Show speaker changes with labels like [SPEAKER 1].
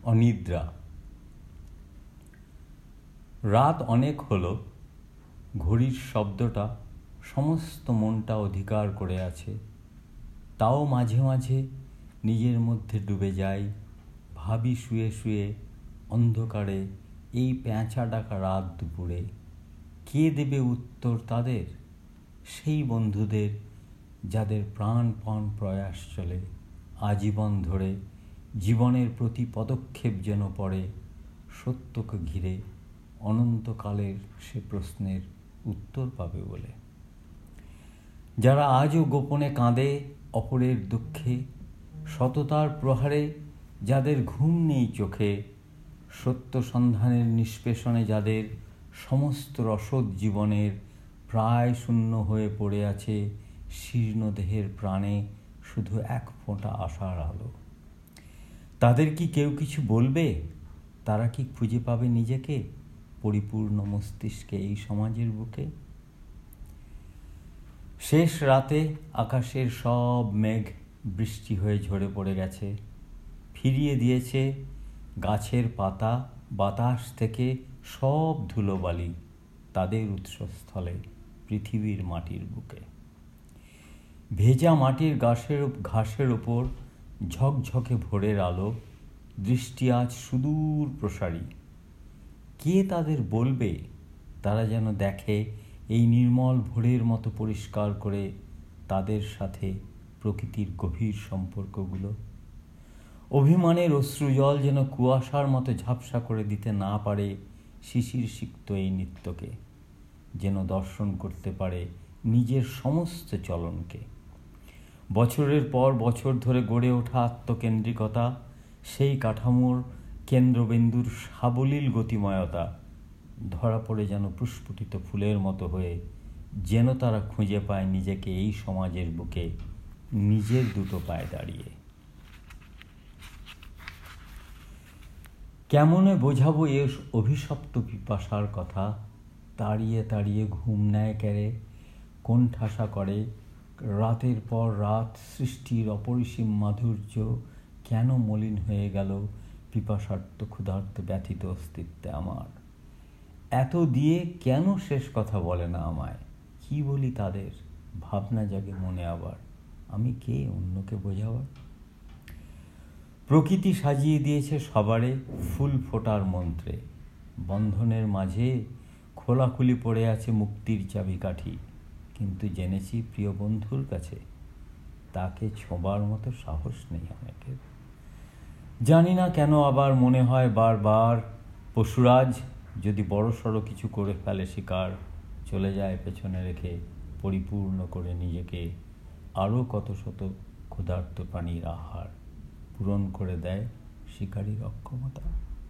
[SPEAKER 1] অনিদ্রা। রাত অনেক হলো, ঘড়ির শব্দটা সমস্ত মনটা অধিকার করে আছে। তাও মাঝে মাঝে নিজের মধ্যে ডুবে যাই, ভাবি শুয়ে শুয়ে অন্ধকারে এই প্যাঁচা ডাকা রাত দুপুরে কে দেবে উত্তর তাদের, সেই বন্ধুদের যাদের প্রাণপণ প্রয়াস চলে আজীবন ধরে, জীবনের প্রতি পদক্ষেপ যেন পড়ে সত্যকে ঘিরে অনন্তকালের সে প্রশ্নের উত্তর পাবে বলে। যারা আজও গোপনে কাঁদে অপরের দুঃখে, সততার প্রহারে যাদের ঘুম নেই চোখে, সত্য সন্ধানের নিষ্পেষণে যাদের সমস্ত রসদ জীবনের প্রায় শূন্য হয়ে পড়ে আছে শীর্ণ দেহের প্রাণে শুধু এক ফোঁটা আশার আলো। তাদের কি কেউ কিছু বলবে? তারা কি খুঁজে পাবে নিজেকে পরিপূর্ণ মস্তিষ্কে এই সমাজের বুকে? শেষ রাতে আকাশের সব মেঘ বৃষ্টি হয়ে ঝরে পড়ে গেছে, ফিরিয়ে দিয়েছে গাছের পাতা বাতাস থেকে সব ধুলোবালি তাদের উৎসস্থলে পৃথিবীর মাটির বুকে। ভেজা মাটির ঘাসের ওপর ঝকঝকে ভোরের আলো, দৃষ্টি আজ সুদূর প্রসারী। কে তাদের বলবে? তারা যেন দেখে এই নির্মল ভোরের মতো পরিষ্কার করে তাদের সাথে প্রকৃতির গভীর সম্পর্কগুলো। অভিমানের অশ্রুজল যেন কুয়াশার মতো ঝাপসা করে দিতে না পারে শিশির সিক্ত এই নিত্যকে, যেন দর্শন করতে পারে নিজের সমস্ত চলনকে। বছরের পর বছর ধরে গড়ে ওঠা আত্মকেন্দ্রিকতা, সেই কাঠামোর কেন্দ্রবিন্দুর সাবলীল গতিময়তা ধরা পড়ে যেন প্রস্ফুটিত ফুলের মতো হয়ে, যেন তারা খুঁজে পায় নিজেকে এই সমাজের বুকে নিজের দুটো পায়ে দাঁড়িয়ে। কেমনে বোঝাবো এ অভিশপ্ত পিপাসার কথা? তাড়িয়ে তাড়িয়ে ঘুম নেয় কেড়ে, কোণঠাসা করে রাতের পর রাত সৃষ্টির অপরিসীম মাধুর্য কেন মলিন হয়ে গেল পিপাসার্ত ক্ষুধার্ত ব্যথিত অস্তিত্বে আমার? এত দিয়ে কেন শেষ কথা বলে না আমায়? কি বলি তাদের? ভাবনা জাগে মনে আবার, আমি কে অন্যকে বোঝাবার? প্রকৃতি সাজিয়ে দিয়েছে সবারে ফুল ফোটার মন্ত্রে, বন্ধনের মাঝে খোলাখুলি পড়ে আছে মুক্তির চাবিকাঠি, কিন্তু জেনেছি প্রিয় বন্ধুর কাছে তাকে ছোঁবার মতো সাহস নেই অনেকের। জানি না কেন আবার মনে হয় বারবার, পশুরাজ যদি বড়সড় কিছু করে ফেলে শিকার, চলে যায় পেছনে রেখে পরিপূর্ণ করে নিজেকে আরও কত শত ক্ষুধার্ত প্রাণীর আহার, পূরণ করে দেয় শিকারীর অক্ষমতা।